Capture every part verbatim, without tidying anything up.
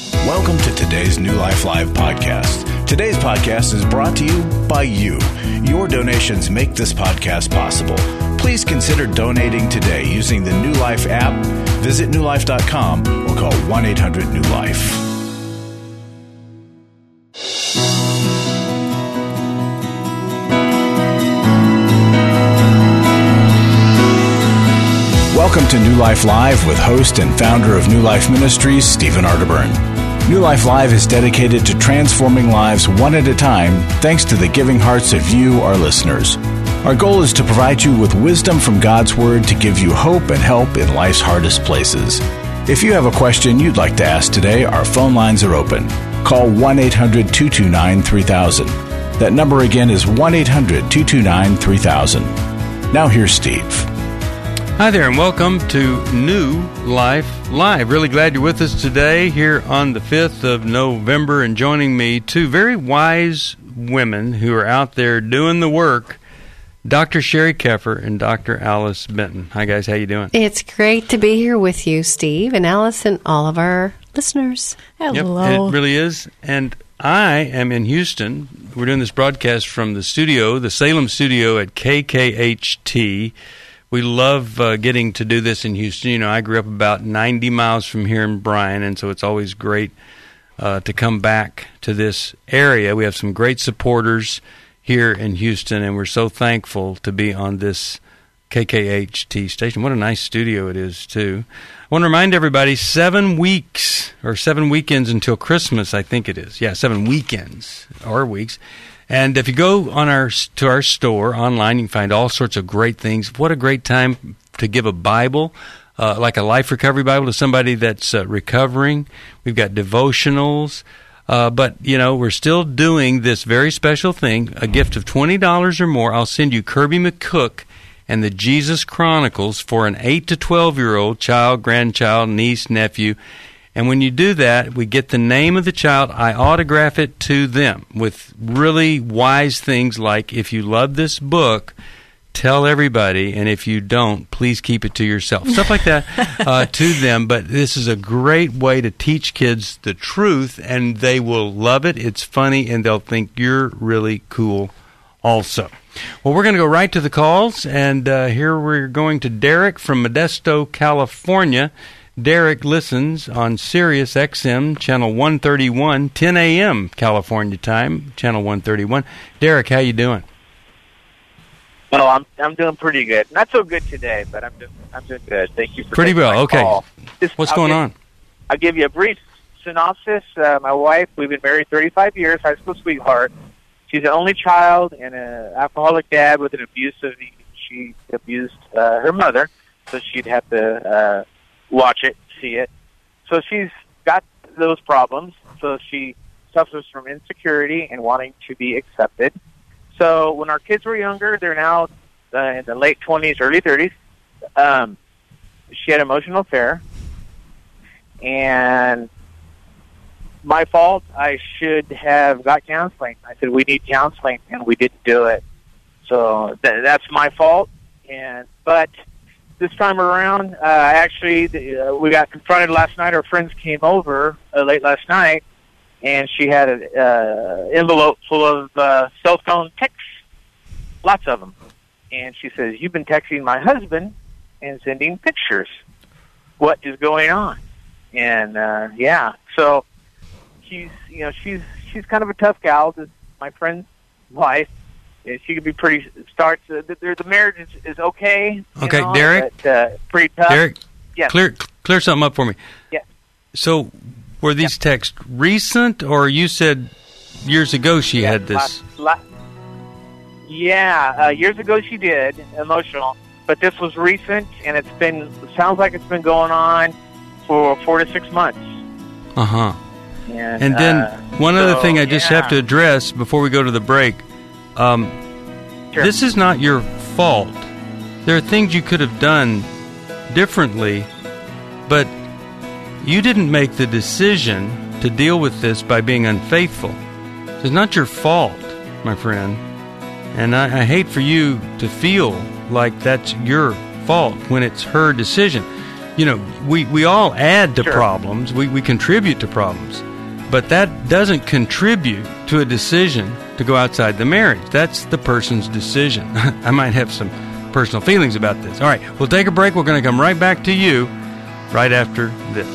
Welcome to today's New Life Live podcast. Today's podcast is brought to you by you. Your donations make this podcast possible. Please consider donating today using the New Life app. Visit new life dot com or call one eight hundred new life. Welcome to New Life Live with host and founder of New Life Ministries, Stephen Arterburn. New Life Live is dedicated to transforming lives one at a time thanks to the giving hearts of you, our listeners. Our goal is to provide you with wisdom from God's Word to give you hope and help in life's hardest places. If you have a question you'd like to ask today, our phone lines are open. Call one eight hundred two two nine three thousand. That number again is one eight hundred two two nine three thousand. Now here's Steve. Hi there, and welcome to New Life Live. Really glad you're with us today here on the fifth of November, and joining me, two very wise women who are out there doing the work, Doctor Sherry Keffer and Doctor Alice Benton. Hi, guys. How you doing? It's great to be here with you, Steve, and Alice, and all of our listeners. Hello. Yep, it really is. And I am in Houston. We're doing this broadcast from the studio, the Salem studio at K K H T. We love uh, getting to do this in Houston. You know, I grew up about ninety miles from here in Bryan, and so it's always great uh, to come back to this area. We have some great supporters here in Houston, and we're so thankful to be on this K K H T station. What a nice studio it is, too. I want to remind everybody, seven weeks, or seven weekends until Christmas, I think it is. Yeah, seven weekends, or weeks. And if you go on our to our store online, you can find all sorts of great things. What a great time to give a Bible, uh, like a Life Recovery Bible, to somebody that's uh, recovering. We've got devotionals. Uh, but, you know, we're still doing this very special thing, a gift of twenty dollars or more. I'll send you Kirby McCook and the Jesus Chronicles for an eight to twelve-year-old child, grandchild, niece, nephew. And when you do that, we get the name of the child. I autograph it to them with really wise things like, if you love this book, tell everybody, and if you don't, please keep it to yourself. Stuff like that uh, to them. But this is a great way to teach kids the truth, and they will love it. It's funny, and they'll think you're really cool also. Well, we're going to go right to the calls, and uh, here we're going to Derek from Modesto, California. Derek listens on Sirius X M, channel one thirty-one, ten a.m. California time, channel one thirty-one. Derek, how you doing? Well, I'm I'm doing pretty good. Not so good today, but I'm doing I'm doing good. Thank you for pretty well. Okay. Call. Just, What's I'll going give, on? I'll give you a brief synopsis. Uh, my wife, we've been married thirty-five years, high school sweetheart. She's the only child and an alcoholic dad with an abusive. She abused uh, her mother, so she'd have to uh, watch it, see it. So she's got those problems. So she suffers from insecurity and wanting to be accepted. So when our kids were younger, they're now uh, in the late twenties, early thirties, um, she had an emotional affair. And my fault, I should have got counseling. I said, we need counseling, and we didn't do it. So th- that's my fault. And But this time around, uh, actually, the, uh, we got confronted last night. Our friends came over uh, late last night, and she had an uh, envelope full of uh, cell phone texts, lots of them. And she says, you've been texting my husband and sending pictures. What is going on? And, uh, yeah, so she's, you know, she's she's kind of a tough gal. This is my friend's wife. And she could be pretty, starts, uh, the, the marriage is, is okay. Okay, know, Derek? But, uh, pretty tough. Derek, yes. clear, clear something up for me. Yes. So were these yeah. texts recent, or you said years ago she yeah, had this? La, la, yeah, uh, years ago she did, emotional. But this was recent, and it's been, sounds like it's been going on for four to six months. Uh-huh. And, and then uh, one so, other thing I just yeah. have to address before we go to the break. Um, sure. This is not your fault. There are things you could have done differently, but you didn't make the decision to deal with this by being unfaithful. It's not your fault, my friend. And I, I hate for you to feel like that's your fault when it's her decision. you know, we, we all add to Sure. problems. We, we contribute to problems. But that doesn't contribute to a decision to go outside the marriage. That's the person's decision. I might have some personal feelings about this. All right, we'll take a break. We're going to come right back to you right after this.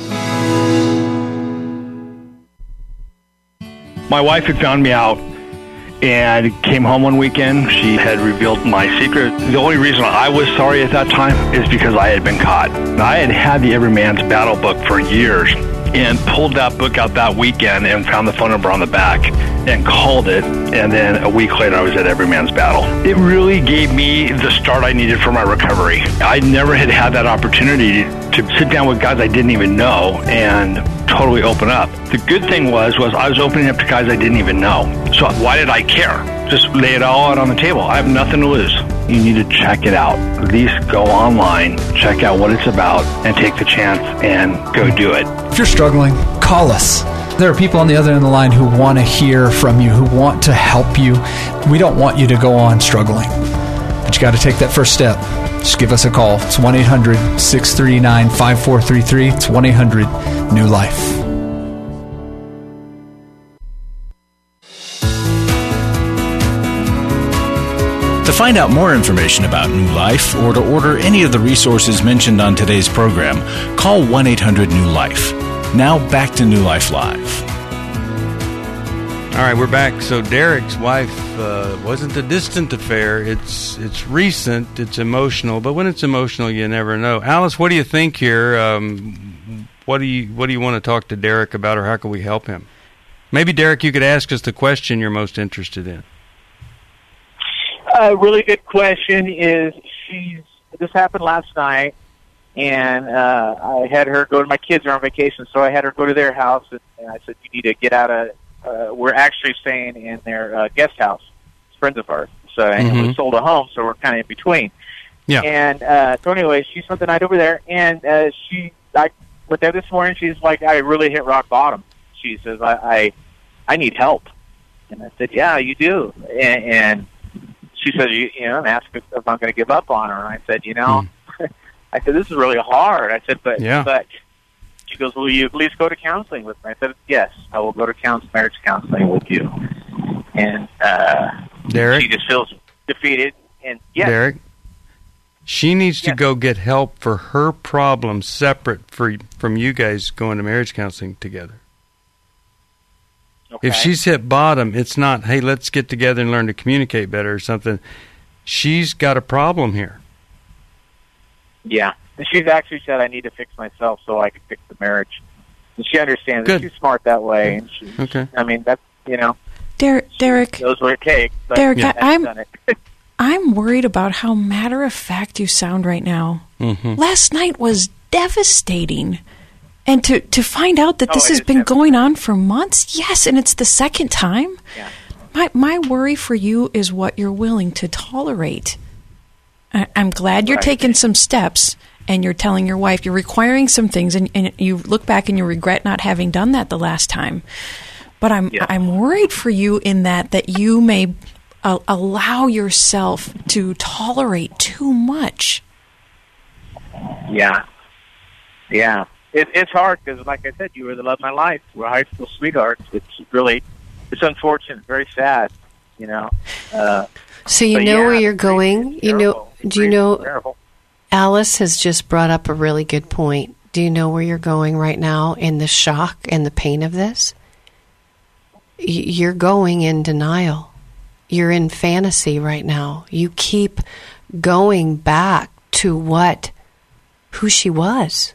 My wife had found me out and came home one weekend. She had revealed my secret. The only reason I was sorry at that time is because I had been caught. I had had the Every Man's Battle book for years and pulled that book out that weekend and found the phone number on the back and called it. And then a week later, I was at Every Man's Battle. It really gave me the start I needed for my recovery. I never had had that opportunity to sit down with guys I didn't even know and totally open up. The good thing was, was I was opening up to guys I didn't even know. So why did I care? Just lay it all out on the table. I have nothing to lose. You need to check it out. At least go online, check out what it's about, and take the chance and go do it. If you're struggling, call us. There are people on the other end of the line who want to hear from you, who want to help you. We don't want you to go on struggling, but you got to take that first step. Just give us a call. It's one eight hundred six three nine five four three three. It's one eight hundred new life. To find out more information about New Life or to order any of the resources mentioned on today's program, call one eight hundred new life. Now back to New Life Live. All right, we're back. So Derek's wife uh, wasn't a distant affair. It's it's recent. It's emotional. But when it's emotional, you never know. Alice, what do you think here? Um, what do you what do you want to talk to Derek about, or how can we help him? Maybe, Derek, you could ask us the question you're most interested in. A really good question is, she's, this happened last night, and uh, I had her go to, my kids are on vacation, so I had her go to their house, and, and I said, you need to get out of, uh, we're actually staying in their uh, guest house. It's friends of ours. So, and Mm-hmm. we sold a home, so we're kind of in between. Yeah. And uh, so anyway, she spent the night over there, and uh, she, I went there this morning, she's like, I really hit rock bottom. She says, I, I, I need help. And I said, yeah, you do. And, and she said, you, you know, and asked if I'm going to give up on her. And I said, you know, mm. I said, this is really hard. I said, but, yeah. but she goes, will you at least go to counseling with me? I said, yes, I will go to counsel, marriage counseling with you. And uh, Derek? she just feels defeated. And yes. Derek, she needs to yes. go get help for her problems separate for, from you guys going to marriage counseling together. Okay. If she's hit bottom, it's not, hey, let's get together and learn to communicate better or something. She's got a problem here. Yeah. And she's actually said, I need to fix myself so I can fix the marriage. And she understands Good. that. She's smart that way. And she, Okay. I mean, that's, you know, Derek, Derek, knows what it takes. But Derek, yeah. I- I'm- done it. I'm worried about how matter-of-fact you sound right now. Mm-hmm. Last night was devastating. And to, to find out that Oh, this it has is been devastating. going on for months, yes, and it's the second time. Yeah. My my worry for you is what you're willing to tolerate. I, I'm glad you're Right. taking some steps, and you're telling your wife you're requiring some things, and, and you look back and you regret not having done that the last time. But I'm Yeah. I'm worried for you in that that you may uh, allow yourself to tolerate too much. Yeah. Yeah. It, it's hard because, like I said, you were the love of my life. We're high school sweethearts. It's really, it's unfortunate, very sad, you know. Uh, So you but know yeah, where you're it's going. You know, terrible. do you It's know? terrible. Alice has just brought up a really good point. Do you know where you're going right now in the shock and the pain of this? Y- You're going in denial. You're in fantasy right now. You keep going back to what, who she was.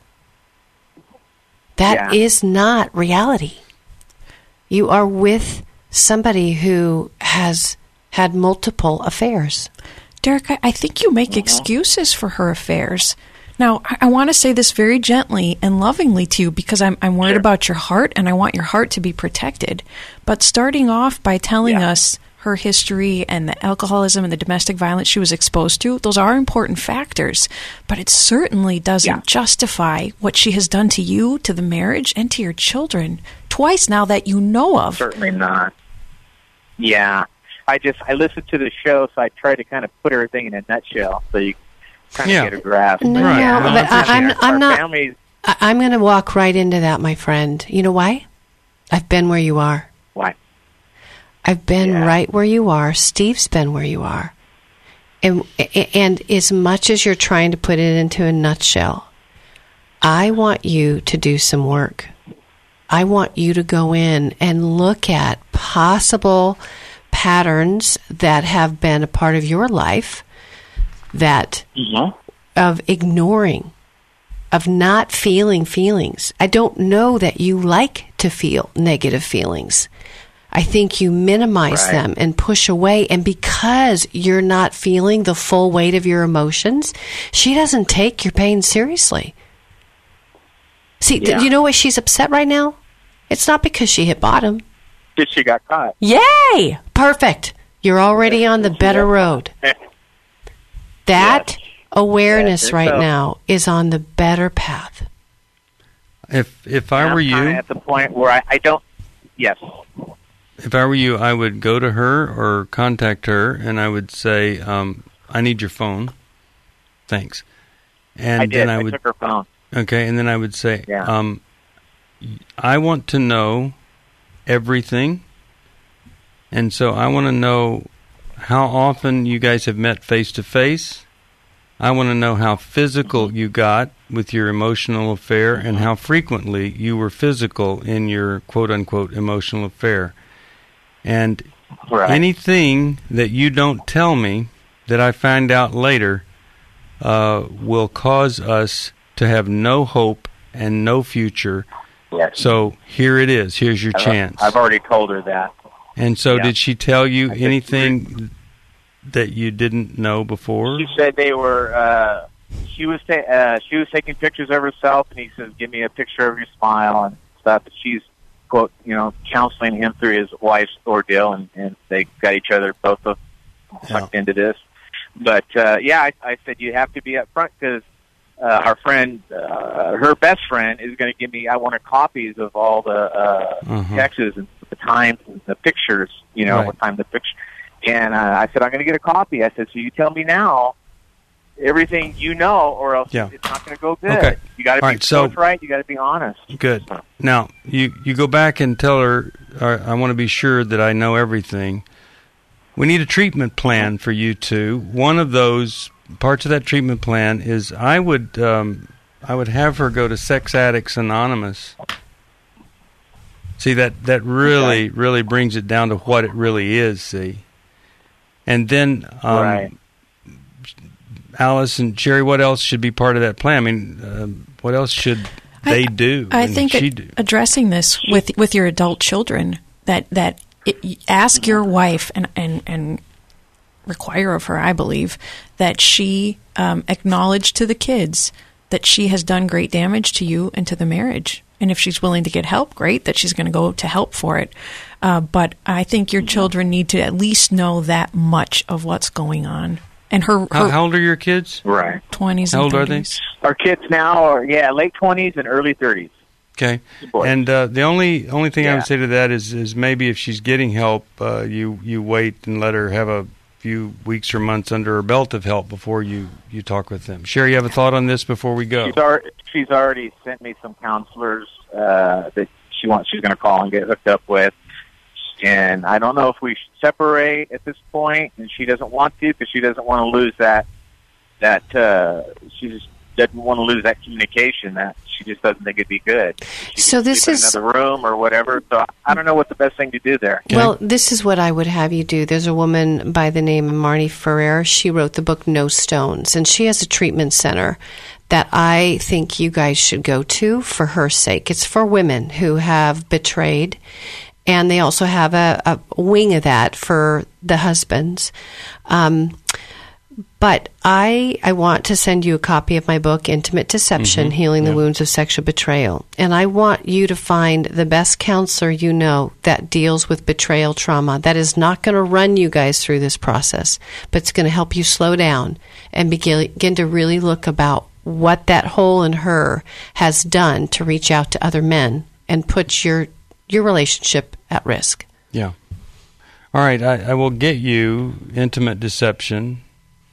That Yeah. is not reality. You are with somebody who has had multiple affairs. Derek, I, I think you make excuses for her affairs. Now, I, I want to say this very gently and lovingly to you because I'm, I'm worried Sure. about your heart and I want your heart to be protected. But starting off by telling Yeah. us her history and the alcoholism and the domestic violence she was exposed to, those are important factors. But it certainly doesn't Yeah. justify what she has done to you, to the marriage, and to your children. Twice now that you know of. Certainly not. Yeah. I just, I listened to the show, so I tried to kind of put everything in a nutshell so you trying Yeah. to get a grasp. No, Right. no, No, but I I, I'm, Our I'm not. families, I- I'm going to walk right into that, my friend. You know why? I've been where you are. why? I've been Yeah. right where you are. Steve's been where you are. And, and as much as you're trying to put it into a nutshell, I want you to do some work. I want you to go in and look at possible patterns that have been a part of your life that Mm-hmm. of ignoring, of not feeling feelings. I don't know that you like to feel negative feelings. I think you minimize Right. them and push away. And because you're not feeling the full weight of your emotions, she doesn't take your pain seriously. See, th- Yeah. you know why she's upset right now? It's not because she hit bottom. Did she got caught? Yay! Perfect. You're already on the better road. That Yes. awareness Yes, right so- now is on the better path. If if I And were I'm kinda you, at the point where I, I don't. Yes. if I were you, I would go to her or contact her, and I would say, um, "I need your phone, thanks." And I did. then I I, would took her phone. okay, and then I would say, Yeah. um, "I want to know everything, and so I want to know how often you guys have met face to face. I want to know how physical you got with your emotional affair and how frequently you were physical in your quote-unquote emotional affair. And Right. anything that you don't tell me that I find out later uh, will cause us to have no hope and no future. Yes. So here it is. Here's your I've- chance." I've already told her that. And so Yeah. did she tell you I think anything that you didn't know before? She said they were. Uh, she was ta- uh, she was taking pictures of herself, and he says, "Give me a picture of your smile and stuff." And she's quote, you know, counseling him through his wife's ordeal, and, and they got each other both of sucked Yeah. into this. But uh, yeah, I, I said you have to be up front because uh, our friend, uh, her best friend, is going to give me. I want her copies of all the uh, Uh-huh. texts and the times and the pictures. You know, Right. what time the picture. And uh, I said, I'm going to get a copy. I said, so you tell me now everything you know, or else Yeah. it's not going to go good. Okay. You got to All be right, so- forthright. You got to be honest. Good. Now, you, you go back and tell her, uh, I want to be sure that I know everything. We need a treatment plan for you two. One of those parts of that treatment plan is I would um, I would have her go to Sex Addicts Anonymous. See, that, that really, Okay. really brings it down to what it really is, see. And then, um, Right. Alice and Sherry, what else should be part of that plan? I mean, um, what else should they I, do? I and think she ad- do? addressing this with with your adult children, that that it, ask your wife and, and and require of her, I believe, that she um, acknowledge to the kids that she has done great damage to you and to the marriage. And if she's willing to get help, great, that she's going to go to help for it. Uh, but I think your children need to at least know that much of what's going on. And her, How, her how old are your kids? Right. twenties How and old are they? thirties. Our kids now are, yeah, late twenties and early thirties. Okay. Boys. And uh, the only only thing I Yeah. would say to that is is maybe if she's getting help, uh, you you wait and let her have a few weeks or months under her belt of help before you, you talk with them. Sherry, you have a thought on this before we go? She's already, she's already sent me some counselors uh, that she wants. She's going to call and get hooked up with. And I don't know if we should separate at this point, and she doesn't want to because she doesn't want to lose that. That uh, she just doesn't want to lose that communication. That she just doesn't think it'd be good. She So can this sleep in is- another room or whatever. So I don't know what the best thing to do there. Okay. Well, this is what I would have you do. There's a woman by the name of Marnie Ferrer. She wrote the book No Stones, and she has a treatment center that I think you guys should go to for her sake. It's for women who have betrayed, and they also have a, a wing of that for the husbands. Um, But I I want to send you a copy of my book, Intimate Deception, Healing the Wounds of Sexual Betrayal. And I want you to find the best counselor you know that deals with betrayal trauma. That is not going to run you guys through this process, but it's going to help you slow down and begin, begin to really look about what that hole in her has done to reach out to other men and put your your relationship at risk. Yeah. All right, I, I will get you Intimate Deception.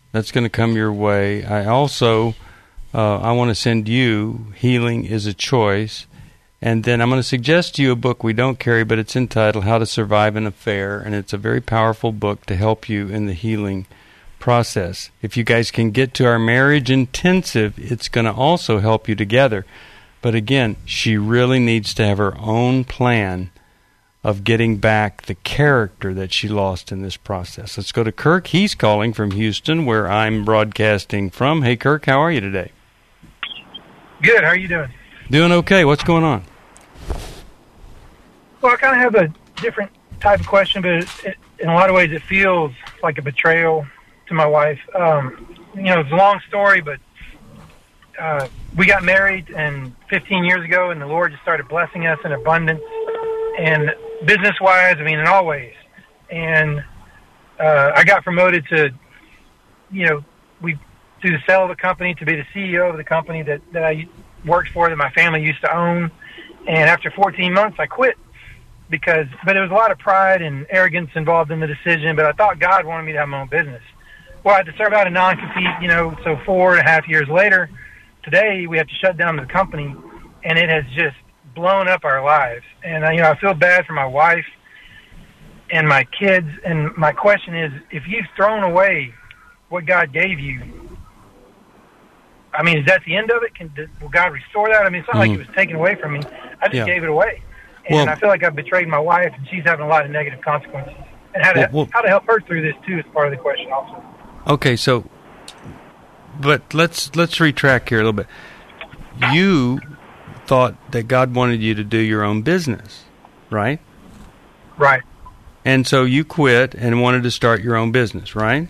That's going to come your way. I also, uh, I want to send you Healing is a Choice. And then I'm going to suggest to you a book we don't carry, but it's entitled How to Survive an Affair. And it's a very powerful book to help you in the healing process. If you guys can get to our marriage intensive, it's going to also help you together. But again, she really needs to have her own plan of getting back the character that she lost in this process. Let's go to Kirk. He's calling from Houston, where I'm broadcasting from. Hey, Kirk, how are you today? Good. How are you doing? Doing okay. What's going on? Well, I kind of have a different type of question, but it, it, in a lot of ways it feels like a betrayal to my wife. Um, you know, it's a long story, but uh, we got married and fifteen years ago, and the Lord just started blessing us in abundance. And business-wise, I mean, in all ways. And uh, I got promoted to, you know, we through the sale of the company to be the C E O of the company that, that I worked for, that my family used to own. And after fourteen months, I quit because, but there was a lot of pride and arrogance involved in the decision. But I thought God wanted me to have my own business. Well, I had to serve out a non-compete, you know. So four and a half years later, today we have to shut down the company, and it has just blown up our lives. And uh, you know, I feel bad for my wife and my kids. And my question is, if you've thrown away what God gave you, I mean, is that the end of it? Can will God restore that? I mean, it's not mm-hmm. like it was taken away from me. I just yeah. gave it away, and well, I feel like I've betrayed my wife, and she's having a lot of negative consequences. And how to well, well, how to help her through this too is part of the question, also. Okay, so, but let's let's retrack here a little bit. You thought that God wanted you to do your own business, right? Right. And so you quit and wanted to start your own business, right?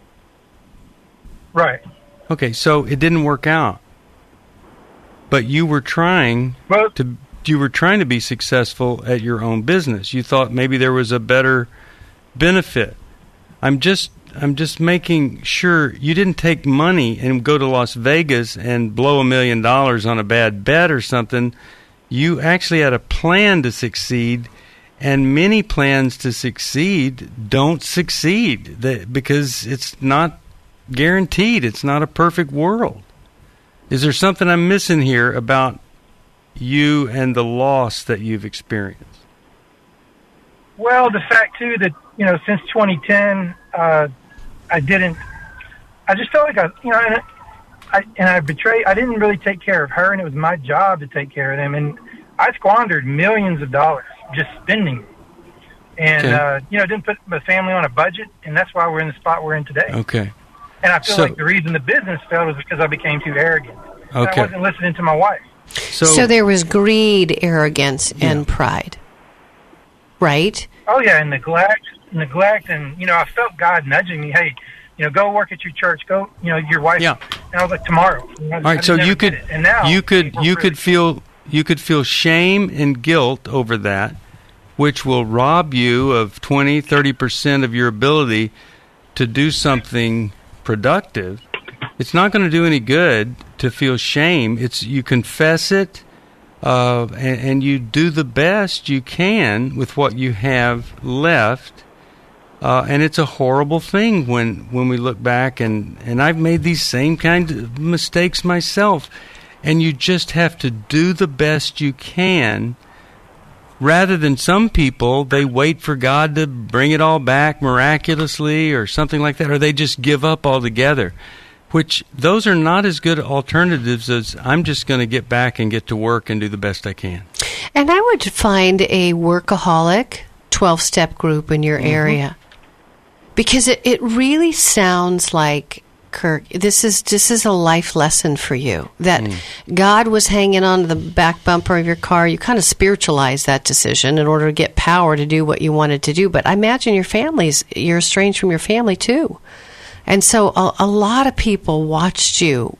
Right. Okay, so it didn't work out. But you were trying well, to you were trying to be successful at your own business. You thought maybe there was a better benefit. I'm just I'm just making sure you didn't take money and go to Las Vegas and blow a million dollars on a bad bet or something. You actually had a plan to succeed, and many plans to succeed don't succeed because it's not guaranteed. It's not a perfect world. Is there something I'm missing here about you and the loss that you've experienced? Well, the fact, too, that, you know, since twenty ten, uh, I didn't, I just felt like I, you know, and I, and I betrayed, I didn't really take care of her, and it was my job to take care of them. And I squandered millions of dollars just spending. And, okay. uh, you know, didn't put my family on a budget, and that's why we're in the spot we're in today. Okay. And I feel so, like the reason the business failed was because I became too arrogant. Okay. I wasn't listening to my wife. So, so there was greed, arrogance, yeah. and pride, right? Oh, yeah, and neglect, neglect, and, you know, I felt God nudging me, hey, you know, go work at your church, go, you know, your wife. Yeah. And I was like, tomorrow. You know, all right, so you could, and now you could, you could feel, you could feel shame and guilt over that, which will rob you of twenty, thirty percent of your ability to do something productive. It's not going to do any good to feel shame. It's you confess it, uh, and, and you do the best you can with what you have left. Uh, and it's a horrible thing when, when we look back, and, and I've made these same kind of mistakes myself. And you just have to do the best you can. Rather than some people, they wait for God to bring it all back miraculously or something like that, or they just give up altogether, which those are not as good alternatives as I'm just going to get back and get to work and do the best I can. And I would find a workaholic twelve-step group in your mm-hmm. area, because it, it really sounds like, Kirk, this is this is a life lesson for you, that mm. God was hanging on to the back bumper of your car. You kind of spiritualized that decision in order to get power to do what you wanted to do. But I imagine your family's, you're estranged from your family too. And so a, a lot of people watched you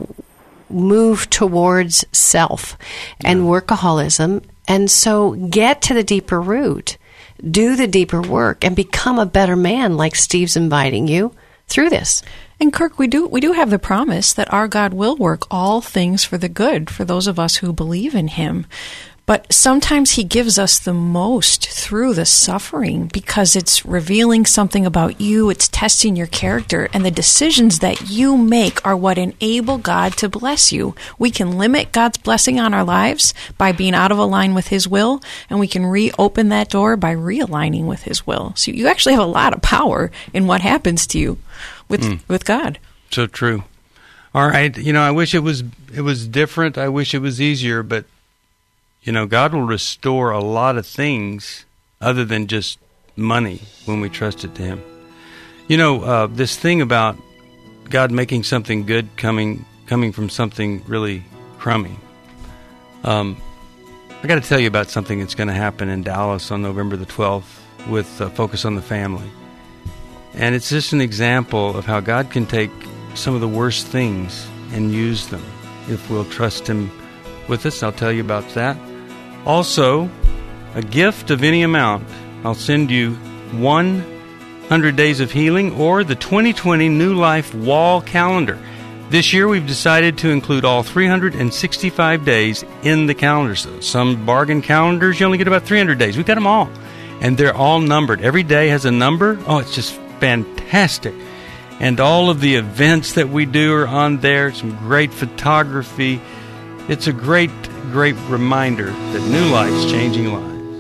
move towards self yeah. and workaholism. And so get to the deeper root, do the deeper work, and become a better man like Steve's inviting you through this. And Kirk, we do we do have the promise that our God will work all things for the good for those of us who believe in Him. But sometimes he gives us the most through the suffering because it's revealing something about you, it's testing your character, and the decisions that you make are what enable God to bless you. We can limit God's blessing on our lives by being out of line with his will, and we can reopen that door by realigning with his will. So you actually have a lot of power in what happens to you with mm. with God. So true. All right, you know, I wish it was it was different. I wish it was easier, but you know, God will restore a lot of things other than just money when we trust it to him. You know, uh, this thing about God making something good coming coming from something really crummy. Um, I got to tell you about something that's going to happen in Dallas on November the twelfth with uh, Focus on the Family. And it's just an example of how God can take some of the worst things and use them if we'll trust him with us. I'll tell you about that. Also, a gift of any amount. I'll send you one hundred Days of Healing or the twenty twenty New Life Wall Calendar. This year we've decided to include all three hundred sixty-five days in the calendar. So some bargain calendars, you only get about three hundred days. We've got them all. And they're all numbered. Every day has a number. Oh, it's just fantastic. And all of the events that we do are on there. Some great photography. It's a great, great reminder that New Life's changing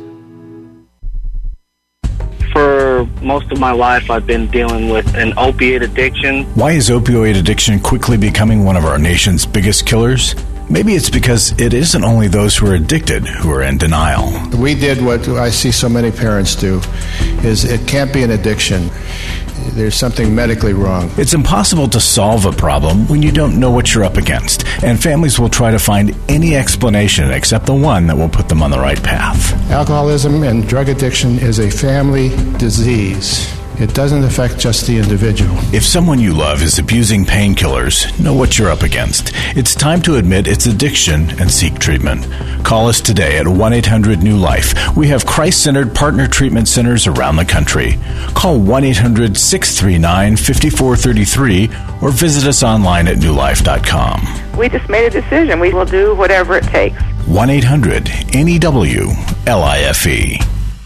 lives. For most of my life, I've been dealing with an opiate addiction. Why is opioid addiction quickly becoming one of our nation's biggest killers? Maybe it's because it isn't only those who are addicted who are in denial. We did what I see so many parents do, is it can't be an addiction. There's something medically wrong. It's impossible to solve a problem when you don't know what you're up against, and families will try to find any explanation except the one that will put them on the right path. Alcoholism and drug addiction is a family disease. It doesn't affect just the individual. If someone you love is abusing painkillers, know what you're up against. It's time to admit it's addiction and seek treatment. Call us today at one eight hundred new life. We have Christ-centered partner treatment centers around the country. Call one eight hundred six three nine five four three three or visit us online at new life dot com. We just made a decision. We will do whatever it takes. one eight hundred N E W L I F E.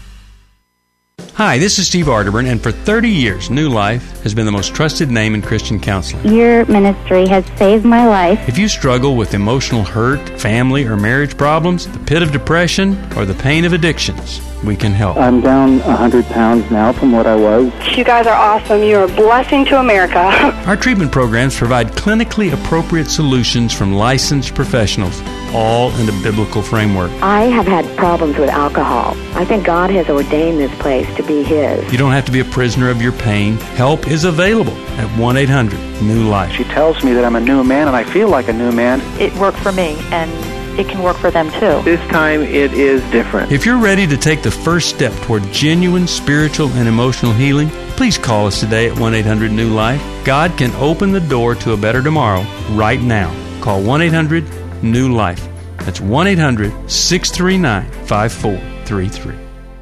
Hi, this is Steve Arterburn, and for thirty years, New Life has been the most trusted name in Christian counseling. Your ministry has saved my life. If you struggle with emotional hurt, family or marriage problems, the pit of depression, or the pain of addictions, we can help. I'm down one hundred pounds now from what I was. You guys are awesome. You're a blessing to America. Our treatment programs provide clinically appropriate solutions from licensed professionals, all in a biblical framework. I have had problems with alcohol. I think God has ordained this place to be His. You don't have to be a prisoner of your pain. Help is available at one eight hundred new life. She tells me that I'm a new man, and I feel like a new man. It worked for me, and it can work for them too. This time it is different. If you're ready to take the first step toward genuine spiritual and emotional healing, please call us today at one eight hundred new life. God can open the door to a better tomorrow right now. Call one eight hundred new life. That's one eight hundred six three nine five four three three.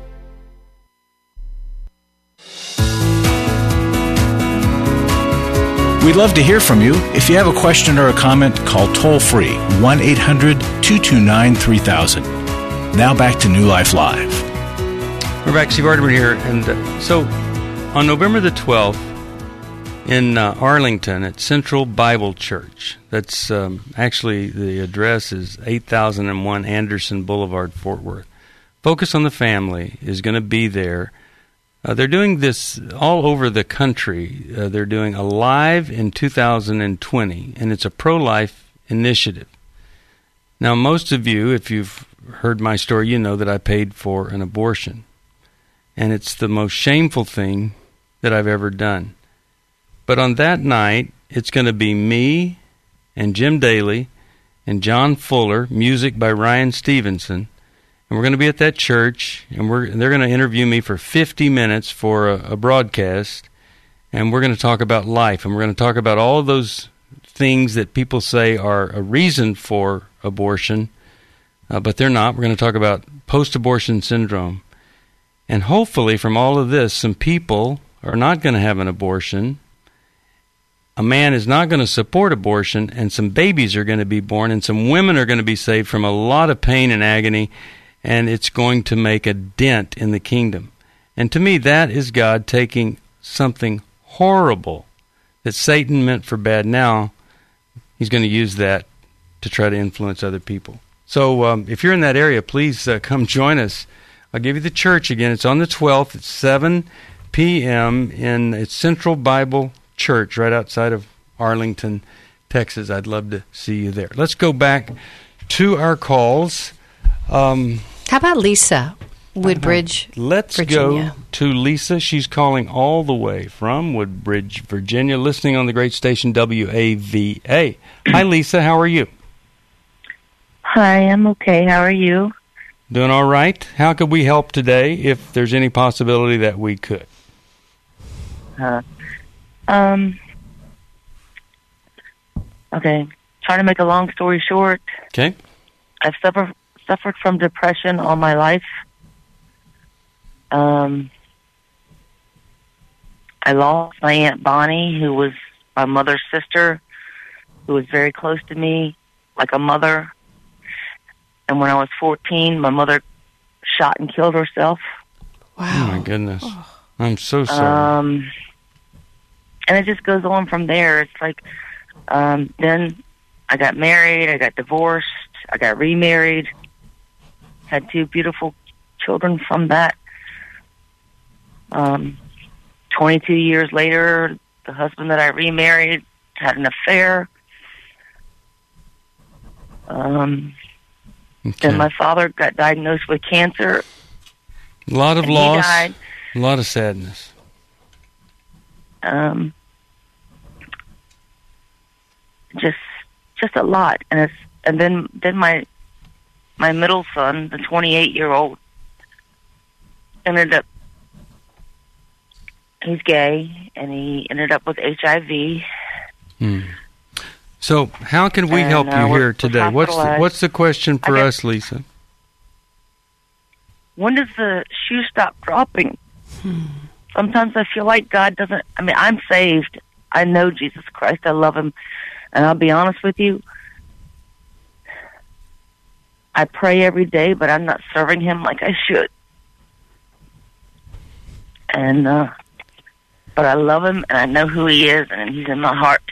We'd love to hear from you. If you have a question or a comment, call toll-free one eight hundred two two nine three thousand. Now back to New Life Live. We're back, Steve Arterburn here. And uh, so on November the twelfth in uh, Arlington at Central Bible Church, that's um, actually the address is eight thousand one Anderson Boulevard, Fort Worth. Focus on the Family is going to be there. Uh, they're doing this all over the country. Uh, they're doing Alive in two thousand twenty, and it's a pro-life initiative. Now, most of you, if you've heard my story, you know that I paid for an abortion. And it's the most shameful thing that I've ever done. But on that night, it's going to be me and Jim Daly and John Fuller, music by Ryan Stevenson. And we're going to be at that church, and we're they're going to interview me for fifty minutes for a, a broadcast, and we're going to talk about life, and we're going to talk about all of those things that people say are a reason for abortion, uh, but they're not. We're going to talk about post-abortion syndrome. And hopefully from all of this, some people are not going to have an abortion, a man is not going to support abortion, and some babies are going to be born, and some women are going to be saved from a lot of pain and agony, and it's going to make a dent in the kingdom. And to me, that is God taking something horrible that Satan meant for bad. Now he's going to use that to try to influence other people. So um, if you're in that area, please uh, come join us. I'll give you the church again. It's on the twelfth at seven p.m. in it's Central Bible Church right outside of Arlington, Texas. I'd love to see you there. Let's go back to our calls. Um, How about Lisa, Woodbridge, Let's Virginia. go to Lisa. She's calling all the way from Woodbridge, Virginia, listening on the great station W A V A. Hi, Lisa. How are you? Hi, I'm okay. How are you? Doing all right. How could we help today, if there's any possibility that we could? Uh, um. Okay. Trying to make a long story short. Okay. I've suffered suffered from depression all my life. Um. I lost my Aunt Bonnie, who was my mother's sister, who was very close to me, like a mother. And when I was fourteen, my mother shot and killed herself. Wow. Oh, my goodness. I'm so sorry. Um, and it just goes on from there. It's like, um, then I got married, I got divorced, I got remarried, had two beautiful children from that. Um, twenty-two years later, the husband that I remarried had an affair. Um... Okay. Then my father got diagnosed with cancer. A lot of and loss, he died. a lot of sadness. Um, just, just a lot, and it's and then then my my middle son, the twenty-eight year old, ended up. He's gay, and he ended up with H I V. Hmm. So, how can we and, help uh, you we're, here today? we're What's the, what's the question for got, us, Lisa? When does the shoe stop dropping? Hmm. Sometimes I feel like God doesn't. I mean, I'm saved. I know Jesus Christ. I love Him, and I'll be honest with you. I pray every day, but I'm not serving Him like I should. And uh, but I love Him, and I know who He is, and He's in my heart.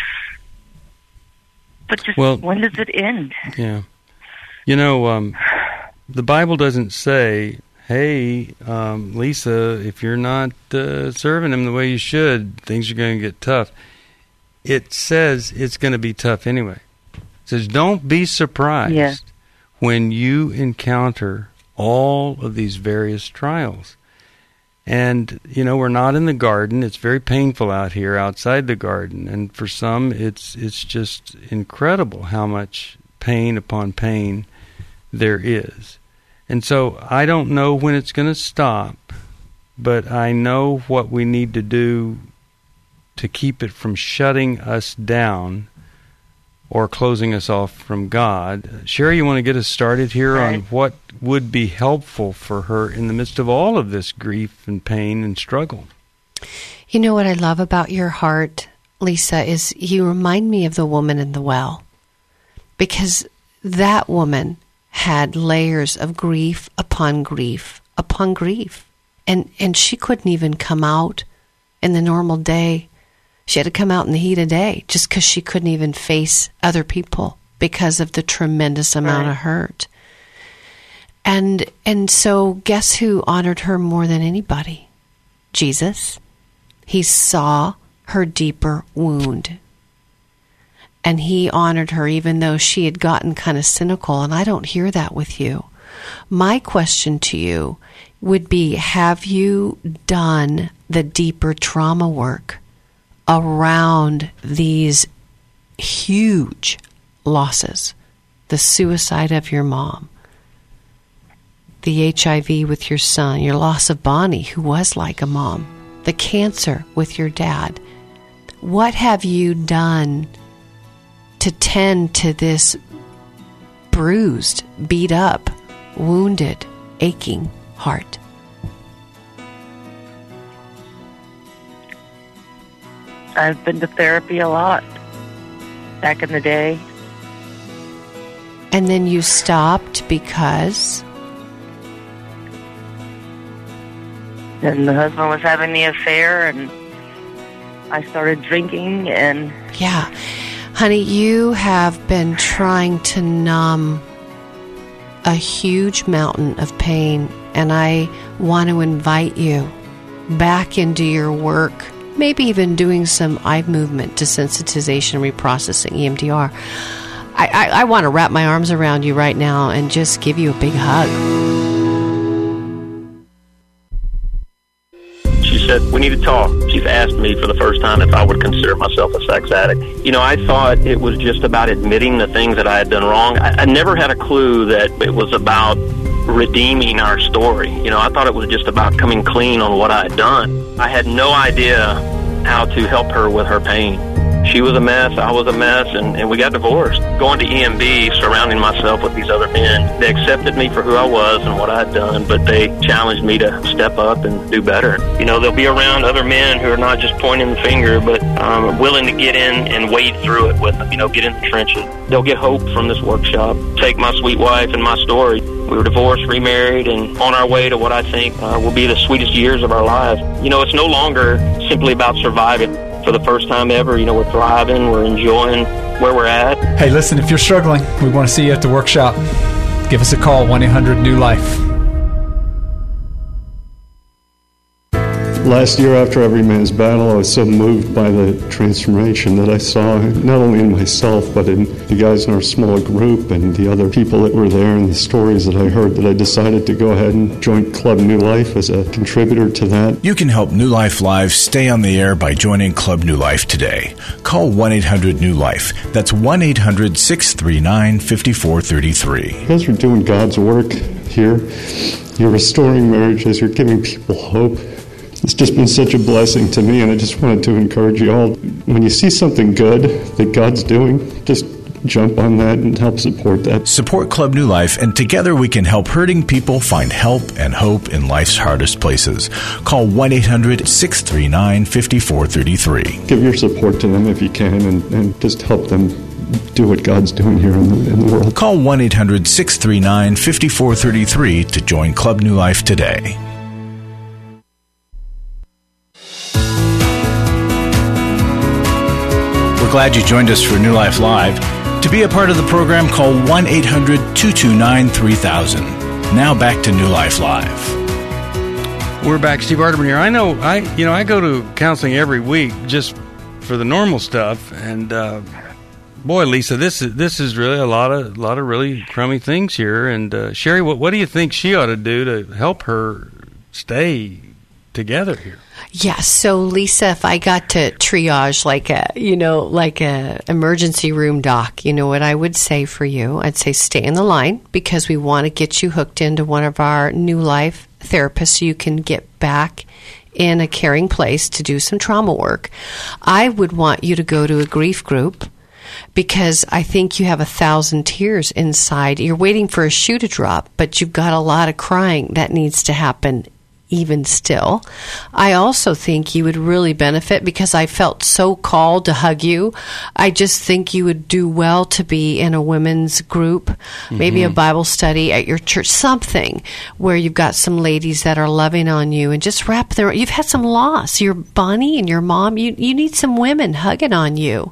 But just well, when does it end? Yeah. You know, um, the Bible doesn't say, hey, um, Lisa, if you're not uh, serving Him the way you should, things are going to get tough. It says it's going to be tough anyway. It says don't be surprised yeah. when you encounter all of these various trials. And, you know, we're not in the garden. It's very painful out here outside the garden. And for some, it's it's just incredible how much pain upon pain there is. And so I don't know when it's going to stop, but I know what we need to do to keep it from shutting us down or closing us off from God. Sherry, you want to get us started here right. on what would be helpful for her in the midst of all of this grief and pain and struggle? You know what I love about your heart, Lisa, is you remind me of the woman in the well. Because that woman had layers of grief upon grief upon grief. And, and she couldn't even come out in the normal day. She had to come out in the heat of day just because she couldn't even face other people because of the tremendous amount right. of hurt. And and so guess who honored her more than anybody? Jesus. He saw her deeper wound. And He honored her even though she had gotten kind of cynical. And I don't hear that with you. My question to you would be, have you done the deeper trauma work around these huge losses? The suicide of your mom, the H I V with your son, your loss of Bonnie, who was like a mom, the cancer with your dad. What have you done to tend to this bruised, beat up, wounded, aching heart? I've been to therapy a lot back in the day. And then you stopped because? And the husband was having the affair, and I started drinking, and... Yeah. Honey, you have been trying to numb a huge mountain of pain, and I want to invite you back into your work, maybe even doing some eye movement desensitization reprocessing, E M D R. I, I, I want to wrap my arms around you right now and just give you a big hug. She said, we need to talk. She's asked me for the first time if I would consider myself a sex addict. You know, I thought it was just about admitting the things that I had done wrong. I, I never had a clue that it was about redeeming our story. You know, I thought it was just about coming clean on what I had done. I had no idea how to help her with her pain. She was a mess, I was a mess, and, and we got divorced. Going to E M B, surrounding myself with these other men, they accepted me for who I was and what I had done, but they challenged me to step up and do better. You know, they'll be around other men who are not just pointing the finger, but um, willing to get in and wade through it with them, you know, get in the trenches. They'll get hope from this workshop. Take my sweet wife and my story. We were divorced, remarried, and on our way to what I think uh, will be the sweetest years of our lives. You know, it's no longer simply about surviving. For the first time ever, you know, we're thriving, we're enjoying where we're at. Hey, listen, if you're struggling, we want to see you at the workshop. Give us a call, one eight hundred new life. Last year, after Every Man's Battle, I was so moved by the transformation that I saw, not only in myself, but in the guys in our small group and the other people that were there and the stories that I heard, that I decided to go ahead and join Club New Life as a contributor to that. You can help New Life Live stay on the air by joining Club New Life today. Call one eight hundred new life. That's one eight hundred six three nine five four three three. You guys are doing God's work here. You're restoring marriages. You're giving people hope. It's just been such a blessing to me, and I just wanted to encourage you all. When you see something good that God's doing, just jump on that and help support that. Support Club New Life, and together we can help hurting people find help and hope in life's hardest places. Call one eight hundred six three nine five four three three. Give your support to them if you can, and, and just help them do what God's doing here in the, in the world. Call one eight hundred six three nine five four three three to join Club New Life today. Glad you joined us for New Life Live. To be a part of the program, call one eight hundred two two nine three thousand. Now back to New Life Live. We're back. Steve Arterburn here. I know I you know I go to counseling every week just for the normal stuff, and uh, boy, Lisa, this is this is really a lot of a lot of really crummy things here. And uh, Sherry, what what do you think she ought to do to help her stay together here? Yes. So Lisa, if I got to triage like a, you know, like a emergency room doc, you know what I would say for you? I'd say stay in the line, because we want to get you hooked into one of our New Life therapists so you can get back in a caring place to do some trauma work. I would want you to go to a grief group, because I think you have a thousand tears inside. You're waiting for a shoe to drop, but you've got a lot of crying that needs to happen even still. I also think you would really benefit, because I felt so called to hug you. I just think you would do well to be in a women's group, mm-hmm. maybe a Bible study at your church, something where you've got some ladies that are loving on you and just wrap their, you've had some loss. Your Bonnie and your mom, you, you need some women hugging on you.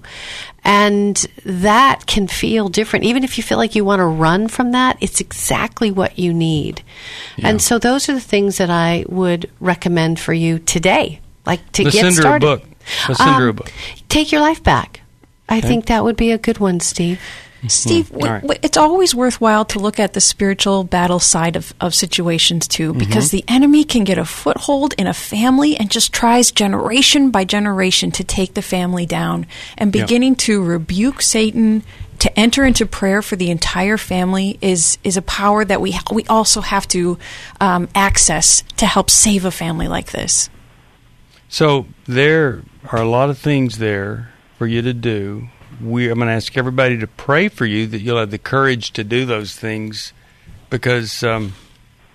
And that can feel different. Even if you feel like you want to run from that, it's exactly what you need. Yeah. And so those are the things that I would recommend for you today, like to Let's get send started. Her a book. Let's send um, her a book. Take Your Life Back. I okay. think that would be a good one, Steve. Steve, mm-hmm. w- w- it's always worthwhile to look at the spiritual battle side of, of situations, too, because mm-hmm. the enemy can get a foothold in a family and just tries generation by generation to take the family down. And beginning yep. to rebuke Satan, to enter into prayer for the entire family is is a power that we we also have to um, access to help save a family like this. So there are a lot of things there for you to do. We, I'm going to ask everybody to pray for you that you'll have the courage to do those things, because um,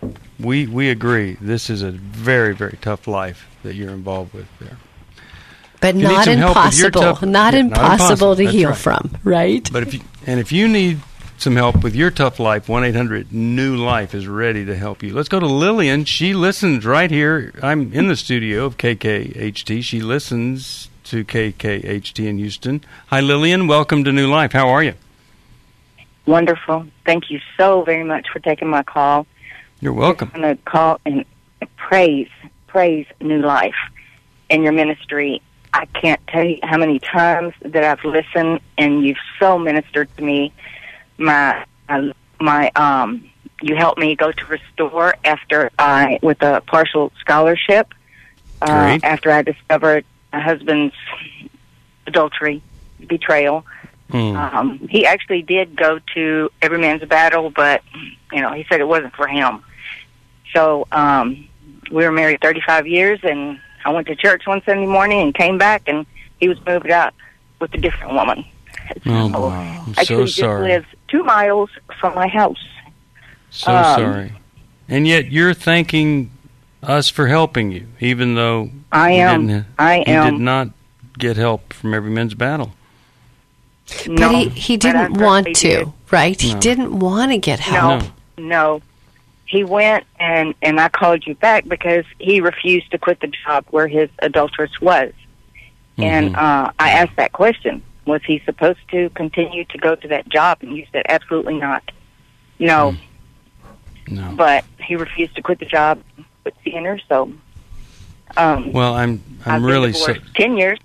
we we agree this is a very, very tough life that you're involved with there. But If you need not some help with your impossible. tough- Not yeah, not impossible impossible. to That's heal right. from, right? But if you, and if you need some help with your tough life, one eight hundred new life is ready to help you. Let's go to Lillian. She listens right here. I'm in the studio of K K H T. She listens to K K H T in Houston. Hi, Lillian. Welcome to New Life. How are you? Wonderful. Thank you so very much for taking my call. You're welcome. I'm going to call and praise, praise New Life and your ministry. I can't tell you how many times that I've listened, and you've so ministered to me. My, my, my um, you helped me go to Restore after I, with a partial scholarship, uh, Great. after I discovered my husband's adultery, betrayal. Mm. Um, he actually did go to Every Man's Battle, but, you know, he said it wasn't for him. So um, we were married thirty-five years, and I went to church one Sunday morning and came back, and he was moved out with a different woman. Oh, So, wow. I'm actually, so sorry. just lives two miles from my house. So Um, sorry. And yet you're thanking us for helping you, even though I you am. didn't- I you am. did not get help from Every Men's Battle. No, but he, he right didn't after want they to, did. right? He No. didn't want to get help. No, no. He went, and, and I called you back because he refused to quit the job where his adulteress was. And Mhm. uh, I asked that question. Was he supposed to continue to go to that job? And you said, absolutely not. No. No. But he refused to quit the job with seeing her, so... Um, Well, I'm I'm I've been really so. divorced ten years,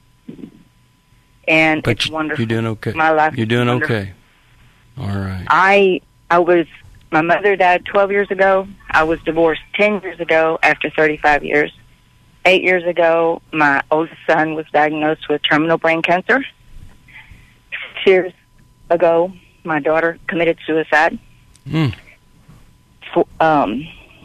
and But it's you- wonderful. you're doing okay. My life You're is doing wonderful. okay. All right. I I was my mother died twelve years ago. I was divorced ten years ago after thirty-five years. Eight years ago, my oldest son was diagnosed with terminal brain cancer. Six years ago, my daughter committed suicide. Mm. For, um,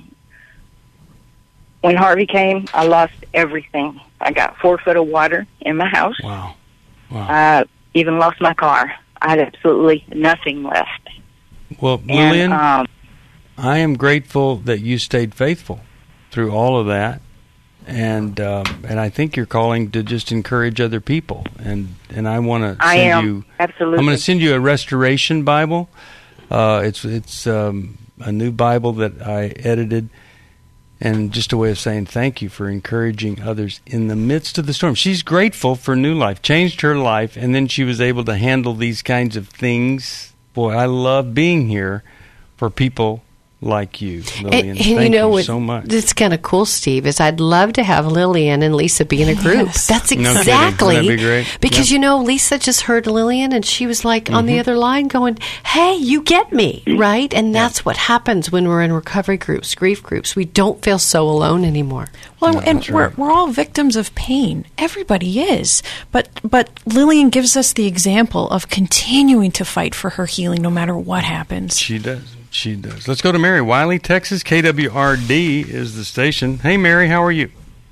when Harvey came, I lost everything. I got four foot of water in my house. Wow. Wow. I even lost my car. I had absolutely nothing left. Well, And, Lillian, um, I am grateful that you stayed faithful through all of that, and um, and I think you're calling to just encourage other people, and and I want to I send am, you. absolutely. I'm going to send you a restoration Bible. Uh, it's it's um, a new Bible that I edited, and just a way of saying thank you for encouraging others in the midst of the storm. She's grateful for New Life, changed her life, and then she was able to handle these kinds of things. Boy, I love being here for people like you, Lillian. And, and Thank you know you what? so much. That's kind of cool, Steve. Is I'd love to have Lillian and Lisa be in a group. Yes. That's No kidding. exactly Wouldn't that be great? because Yep. you know Lisa just heard Lillian and she was like on the Mhm. other line going, "Hey, you get me, right?" And that's what happens when we're in recovery groups, grief groups. We don't feel so alone anymore. Well, No, and that's we're right. we're all victims of pain. Everybody is. But but Lillian gives us the example of continuing to fight for her healing no matter what happens. She does. She does. Let's go to Mary. Wiley, Texas. K W R D is the station. Hey, Mary, how are you?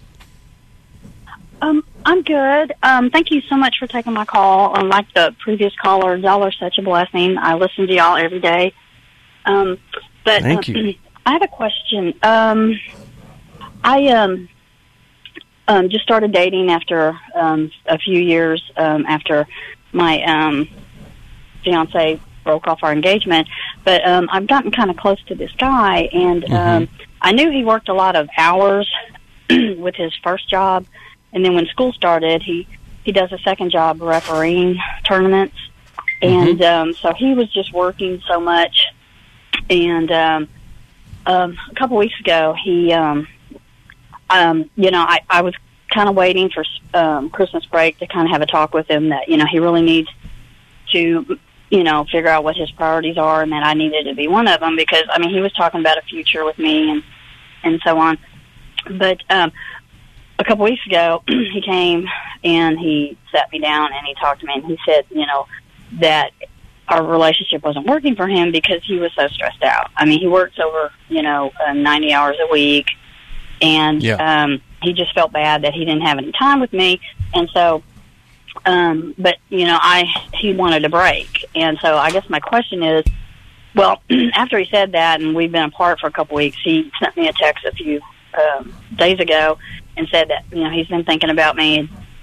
Um, I'm good. Um, thank you so much for taking my call. Um, like the previous caller, y'all are such a blessing. I listen to y'all every day. Um, but Thank um, you. I have a question. Um, I um, um, just started dating after um, a few years um, after my um, fiance broke off our engagement. But um, I've gotten kind of close to this guy, and um, I knew he worked a lot of hours with his first job. And then when school started, he, he does a second job refereeing tournaments. And um, so he was just working so much. And um, um, a couple weeks ago, he, um, um, you know, I, I was kind of waiting for um, Christmas break to kind of have a talk with him that, you know, he really needs to, you know, figure out what his priorities are, and that I needed to be one of them because, I mean, he was talking about a future with me and, and so on. But um, a couple weeks ago, he came and he sat me down and he talked to me and he said, you know, that our relationship wasn't working for him because he was so stressed out. I mean, he works over, you know, uh, ninety hours a week, and Yeah. um, he just felt bad that he didn't have any time with me. And so, um, but, you know, I he wanted a break. And so I guess my question is, well, after he said that and we've been apart for a couple weeks, he sent me a text a few um, days ago and said that, you know, he's been thinking about me.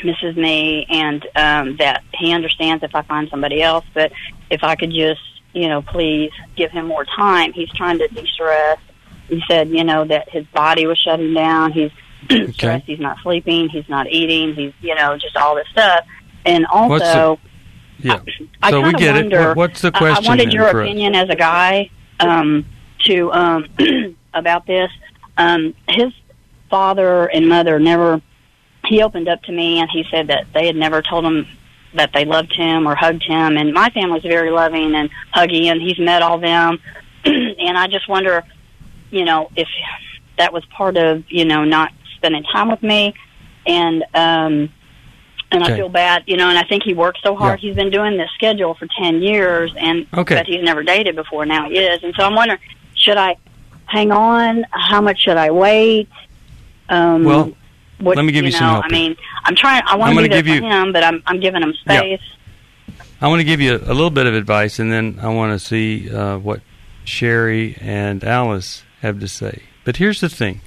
misses me, and um, that he understands if I find somebody else, but if I could just, you know, please give him more time. He's trying to de-stress. He said, you know, that his body was shutting down. He's okay. stressed. He's not sleeping. He's not eating. He's, you know, just all this stuff. And also, the, yeah. I, so I we get wonder, it. What, what's the question? I, I wanted your for opinion as a guy um, to um, about this. Um, his father and mother never. He opened up to me, and he said that they had never told him that they loved him or hugged him. And my family's very loving and huggy, and he's met all them. And I just wonder, you know, if that was part of, you know, not spending time with me. And um, and okay. I feel bad, you know, and I think he worked so hard. Yeah. He's been doing this schedule for ten years, and okay. but he's never dated before. Now he is. And so I'm wondering, should I hang on? How much should I wait? Um, well, what, let me give you, you know, some help. I mean, I'm trying, I want to be there for you, him, but I'm, I'm giving him space. Yeah. I want to give you a, a little bit of advice, and then I want to see uh, what Sherry and Alice have to say. But here's the thing.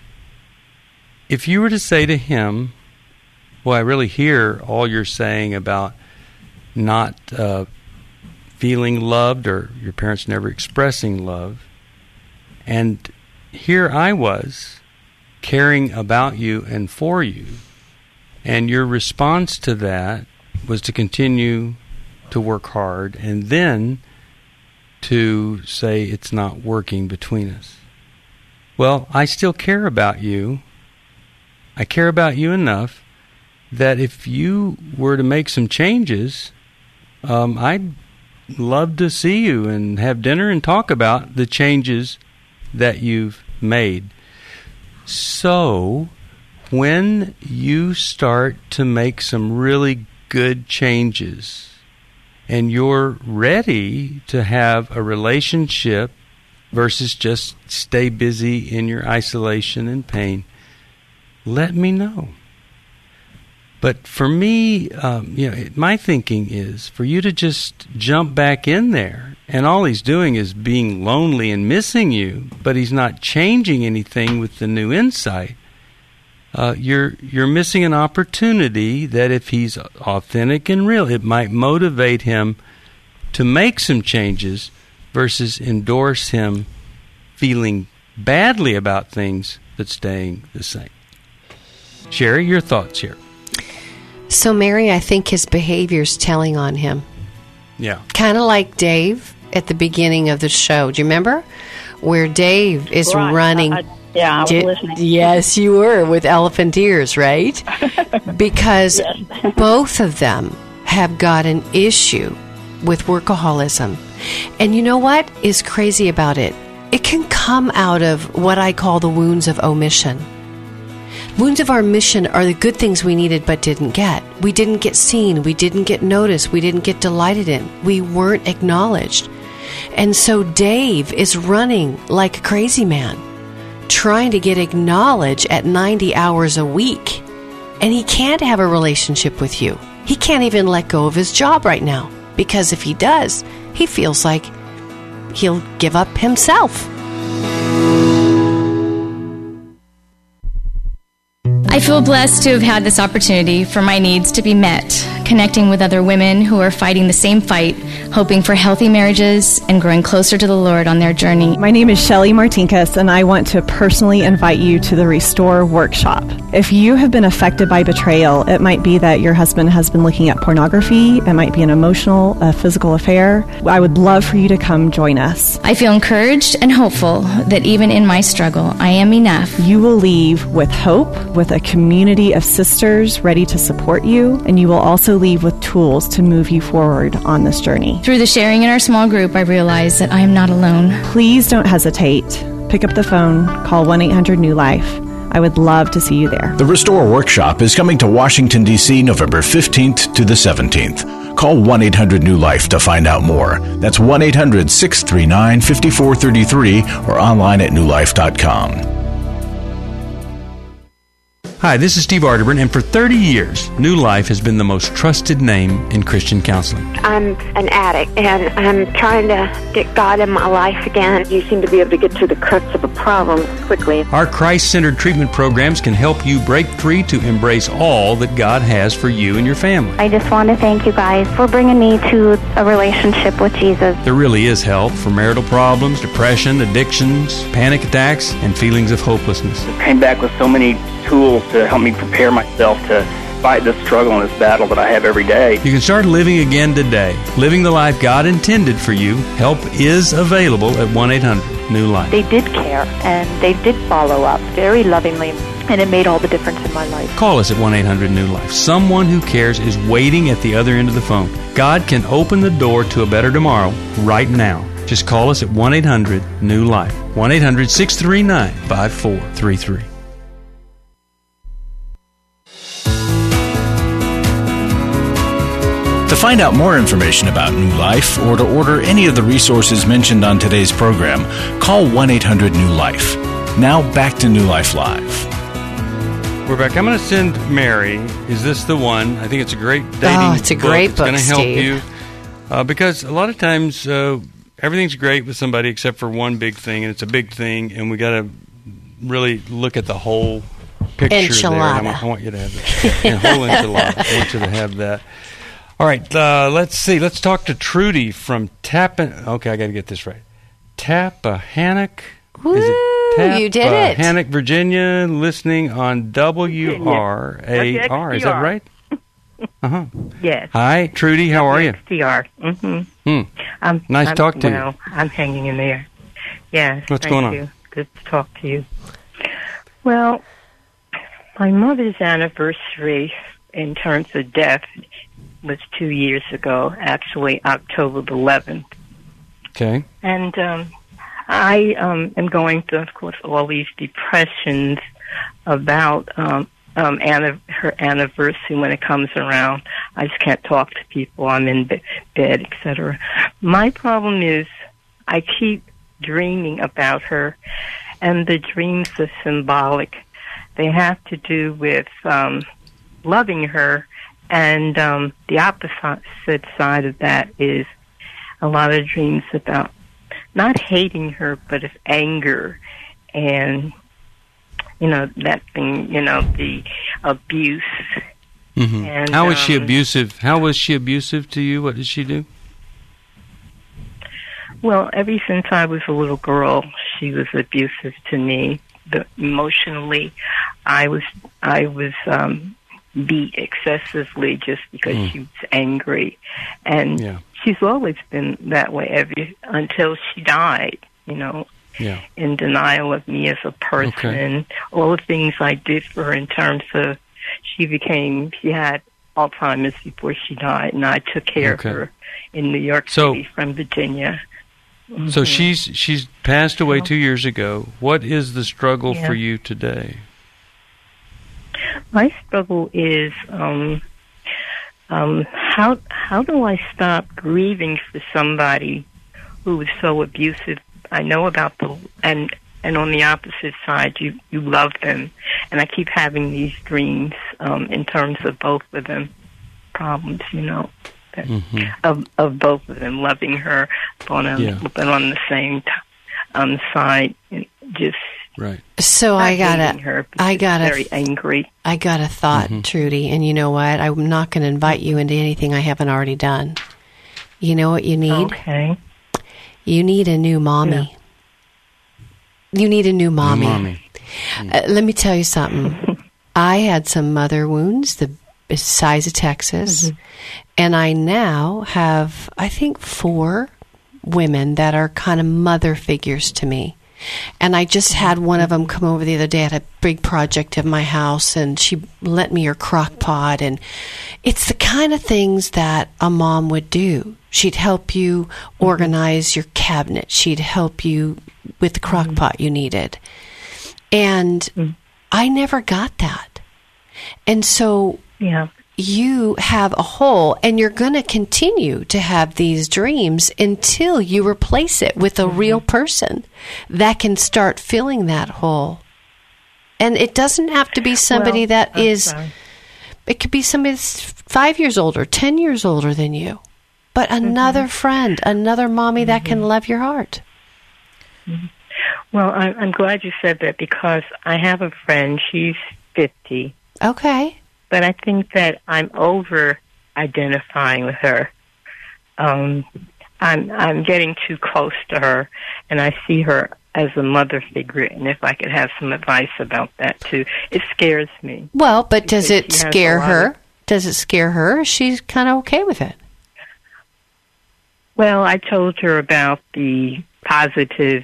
If you were to say to him, well, I really hear all you're saying about not uh, feeling loved or your parents never expressing love, and here I was caring about you and for you, and your response to that was to continue to work hard and then to say it's not working between us. Well, I still care about you. I care about you enough that if you were to make some changes, um, I'd love to see you and have dinner and talk about the changes that you've made. So, when you start to make some really good changes and you're ready to have a relationship versus just stay busy in your isolation and pain, let me know. But for me, um, you know, my thinking is for you to just jump back in there, and all he's doing is being lonely and missing you, but he's not changing anything with the new insight. Uh, you're you're missing an opportunity that if he's authentic and real, it might motivate him to make some changes versus endorse him feeling badly about things but staying the same. Sherry, your thoughts here. So, Mary, I think his behavior's telling on him. Yeah. Kind of like Dave at the beginning of the show. Do you remember? Where Dave is right. running. I, I, yeah, I was Did, listening. Yes, you were, with elephant ears, right? Because yes. both of them have got an issue with workaholism. And you know what is crazy about it? It can come out of what I call the wounds of omission. Wounds of our mission are the good things we needed but didn't get. We didn't get seen. We didn't get noticed. We didn't get delighted in. We weren't acknowledged. And so Dave is running like a crazy man, trying to get acknowledged at ninety hours a week. And he can't have a relationship with you. He can't even let go of his job right now, because if he does, he feels like he'll give up himself. I feel blessed to have had this opportunity for my needs to be met, connecting with other women who are fighting the same fight, hoping for healthy marriages and growing closer to the Lord on their journey. My name is Shelly Martinkus, and I want to personally invite you to the Restore Workshop. If you have been affected by betrayal, it might be that your husband has been looking at pornography, it might be an emotional, a physical affair. I would love for you to come join us. I feel encouraged and hopeful that even in my struggle, I am enough. You will leave with hope, with a community of sisters ready to support you, and you will also leave with tools to move you forward on this journey. Through the sharing in our small group, I realize that I am not alone. Please don't hesitate. Pick up the phone, call one eight hundred new life. I would love to see you there. The Restore Workshop is coming to Washington, D C November fifteenth to the seventeenth. Call one eight hundred new life to find out more. That's one eight hundred six three nine five four three three or online at new life dot com. Hi, this is Steve Arterburn, and for thirty years, New Life has been the most trusted name in Christian counseling. I'm an addict, and I'm trying to get God in my life again. You seem to be able to get to the crux of a problem quickly. Our Christ-centered treatment programs can help you break free to embrace all that God has for you and your family. I just want to thank you guys for bringing me to a relationship with Jesus. There really is help for marital problems, depression, addictions, panic attacks, and feelings of hopelessness. I came back with so many tools to help me prepare myself to fight this struggle and this battle that I have every day. You can start living again today, living the life God intended for you. Help is available at one eight hundred new life. They did care, and they did follow up very lovingly, and it made all the difference in my life. Call us at one eight hundred new life. Someone who cares is waiting at the other end of the phone. God can open the door to a better tomorrow right now. Just call us at one eight hundred new life. one eight hundred six three nine five four three three. To find out more information about New Life or to order any of the resources mentioned on today's program, call one eight hundred new life. Now back to New Life Live. We're back. I'm going to send Mary. Is This the One? I think it's a great dating Oh, it's a book. great It's book, going to help Steve. you uh, because a lot of times uh, everything's great with somebody except for one big thing, and it's a big thing, and we got to really look at the whole picture there. And I want, I want you to have that. Yeah, whole enchilada. I want you to have that. All right, uh, let's see. Let's talk to Trudy from Tappan. Okay, I got to get this right. Tappahannock. Woo, Is it Tap- you did it. Tappahannock, Virginia, listening on W R A R. Is that right? Uh-huh. Yes. Hi, Trudy. How are you? X T R. Mm-hmm. Hmm. I'm, Nice I'm, to talk to you. well, I'm hanging in there. Yes. What's thank going on? you. Good to talk to you. Well, my mother's anniversary in terms of death was two years ago, actually October the eleventh. Okay. And um, I um, am going through, of course, all these depressions about um, um, anna- her anniversary when it comes around. I just can't talk to people. I'm in be- bed, et cetera. My problem is I keep dreaming about her, and the dreams are symbolic. They have to do with um, loving her. And um, the opposite side of that is a lot of dreams about not hating her, but of anger and, you know, that thing, you know, the abuse. Mm-hmm. And, How was she um, abusive? How was she abusive to you? What did she do? Well, ever since I was a little girl, she was abusive to me. The, emotionally, I was, I was, um, beat excessively just because Mm. she was angry, and Yeah. she's always been that way every until she died. You know, Yeah. in denial of me as a person, Okay. all the things I did for her in terms of she became she had Alzheimer's before she died, and I took care Okay. of her in New York So- City from Virginia. So Mhm. she's she's passed away two years ago. What is the struggle Yeah. for you today? My struggle is um, um, how how do I stop grieving for somebody who is so abusive? I know about the and and on the opposite side, you you love them, and I keep having these dreams um, in terms of both of them problems, you know, that, Mm-hmm. of of both of them loving her, but on Yeah. but on the same t- um, side, and just. Right. So Not I got hating a, her, but I just got a, very angry. I got a thought, Mm-hmm. Trudy, and you know what? I'm not going to invite you into anything I haven't already done. You know what you need? Okay. You need a new mommy. You need a new mommy. New mommy. Uh, let me tell you something. I had some mother wounds the size of Texas, Mm-hmm. and I now have, I think, four women that are kind of mother figures to me. And I just had one of them come over the other day at a big project at my house, and she lent me her crock pot. And it's the kind of things that a mom would do. She'd help you organize your cabinet. She'd help you with the crock pot you needed. And I never got that. And so Yeah. you have a hole, and you're going to continue to have these dreams until you replace it with a real person that can start filling that hole. And it doesn't have to be somebody Well, that I'm is, sorry. it could be somebody that's five years older, ten years older than you. But another mm-hmm. friend, another mommy mm-hmm. that can love your heart. Mm-hmm. Well, I, I'm glad you said that because I have a friend, she's fifty. Okay. But I think that I'm over identifying with her. Um, I'm I'm getting too close to her, and I see her as a mother figure, and if I could have some advice about that too. It scares me. Well, but does it she has scare a lot her? of- Does it scare her? She's kind of okay with it. Well, I told her about the positive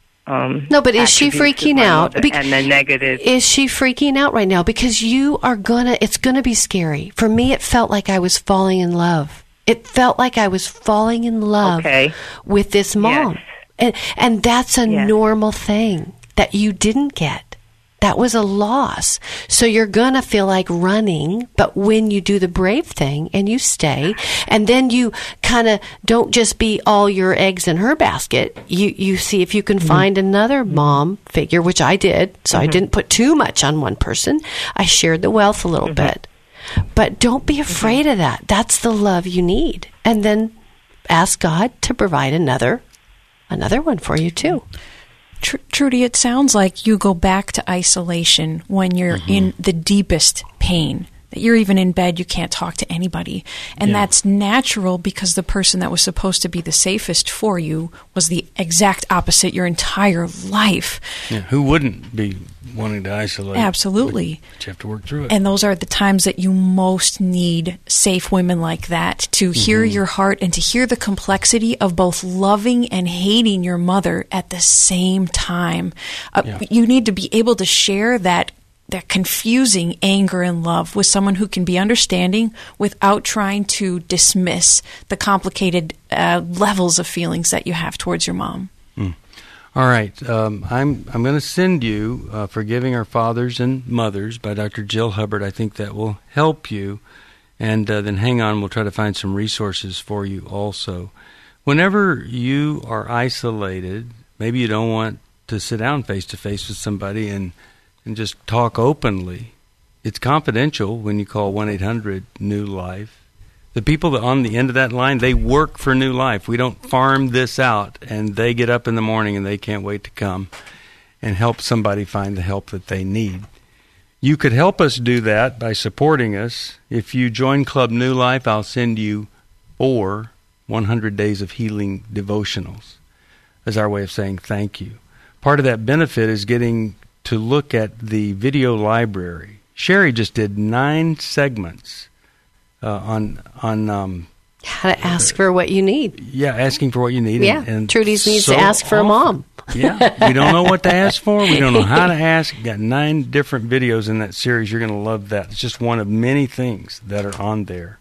um No, but is she attributes of freaking my out? mother and the negative. Is she freaking out right now? Because you are gonna, it's gonna be scary. For me, it felt like I was falling in love. It felt like I was falling in love Okay. with this mom. Yes. And and that's a Yes. normal thing that you didn't get. That was a loss. So you're going to feel like running, but when you do the brave thing and you stay, and then you kind of don't just be all your eggs in her basket, you, you see if you can mm-hmm. find another mom figure, which I did. So mm-hmm. I didn't put too much on one person. I shared the wealth a little mm-hmm. bit. But don't be afraid mm-hmm. of that. That's the love you need. And then ask God to provide another another one for you too. Tr- Trudy, it sounds like you go back to isolation when you're mm-hmm. in the deepest pain. That you're even in bed, you can't talk to anybody. And yeah. that's natural because the person that was supposed to be the safest for you was the exact opposite your entire life. Yeah, who wouldn't be wanting to isolate? Absolutely. But you have to work through it. And those are the times that you most need safe women like that to mm-hmm. hear your heart and to hear the complexity of both loving and hating your mother at the same time. Uh, yeah. You need to be able to share that that confusing anger and love with someone who can be understanding without trying to dismiss the complicated uh, levels of feelings that you have towards your mom. Mm. All right. Um, I'm I'm going to send you uh, Forgiving Our Fathers and Mothers by Doctor Jill Hubbard. I think that will help you. And uh, then hang on, we'll try to find some resources for you also. Whenever you are isolated, maybe you don't want to sit down face-to-face with somebody and and just talk openly. It's confidential when you call one eight hundred new life. The people that on the end of that line, they work for New Life. We don't farm this out, and they get up in the morning and they can't wait to come and help somebody find the help that they need. You could help us do that by supporting us. If you join Club New Life, I'll send you four one hundred Days of Healing devotionals as our way of saying thank you. Part of that benefit is getting to look at the video library. Sherry just did nine segments uh, on on um, how to ask uh, for what you need. Yeah, asking for what you need. Yeah, and, and Trudy's needs so to ask for often, a mom. Yeah, we don't know what to ask for. We don't know how to ask. Got nine different videos in that series. You're going to love that. It's just one of many things that are on there.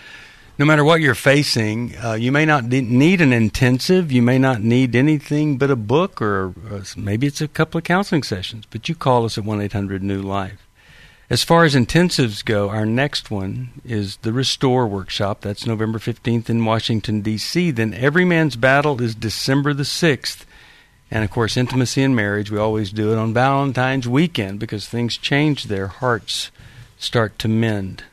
No matter what you're facing, uh, you may not need an intensive. You may not need anything but a book, or uh, maybe it's a couple of counseling sessions. But you call us at one eight hundred new life. As far as intensives go, our next one is the Restore Workshop. That's November fifteenth in Washington, D C Then Every Man's Battle is December the sixth. And, of course, Intimacy and Marriage, we always do it on Valentine's weekend because things change there. Hearts start to mend.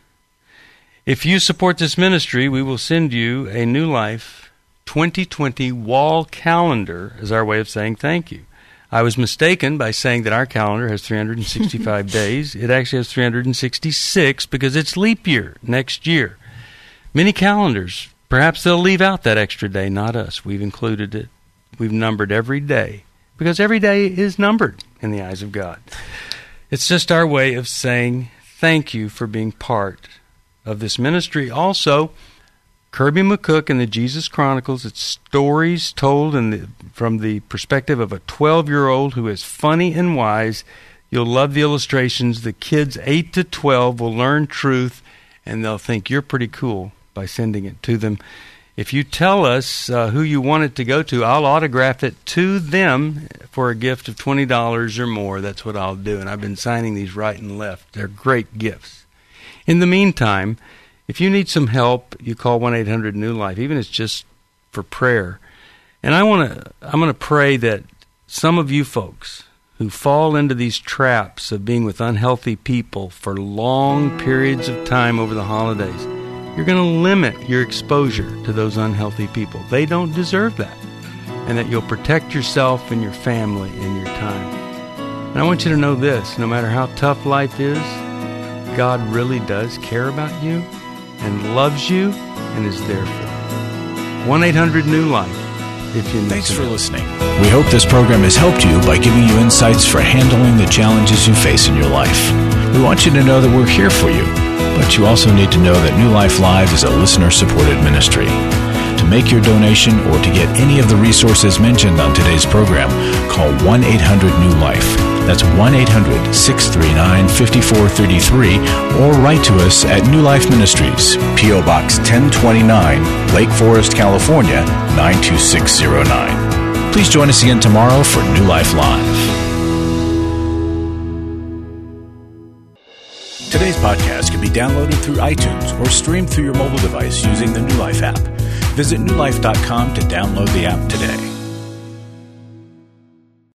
If you support this ministry, we will send you a New Life twenty twenty wall calendar as our way of saying thank you. I was mistaken by saying that our calendar has three hundred sixty-five days. It actually has three hundred sixty-six because it's leap year next year. Many calendars, perhaps they'll leave out that extra day, not us. We've included it. We've numbered every day because every day is numbered in the eyes of God. It's just our way of saying thank you for being part of this ministry. Also, Kirby McCook and the Jesus Chronicles, it's stories told in the, from the perspective of a twelve-year-old who is funny and wise. You'll love the illustrations. The kids eight to twelve will learn truth, and they'll think you're pretty cool by sending it to them. If you tell us uh, who you want it to go to, I'll autograph it to them for a gift of twenty dollars or more. That's what I'll do, and I've been signing these right and left. They're great gifts. In the meantime, if you need some help, you call one eight hundred new life, even if it's just for prayer. And I want to I'm going to pray that some of you folks who fall into these traps of being with unhealthy people for long periods of time over the holidays, you're going to limit your exposure to those unhealthy people. They don't deserve that. And that you'll protect yourself and your family and your time. And I want you to know this, no matter how tough life is, God really does care about you and loves you and is there for you. one eight hundred new life if you need Thanks to for know. listening. We hope this program has helped you by giving you insights for handling the challenges you face in your life. We want you to know that we're here for you, but you also need to know that New Life Live is a listener-supported ministry. To make your donation or to get any of the resources mentioned on today's program, call one eight hundred new life. That's one eight hundred, six three nine, five four three three, or write to us at New Life Ministries, P O Box ten twenty-nine, Lake Forest, California, nine two six zero nine. Please join us again tomorrow for New Life Live. Today's podcast can be downloaded through iTunes or streamed through your mobile device using the New Life app. Visit new life dot com to download the app today.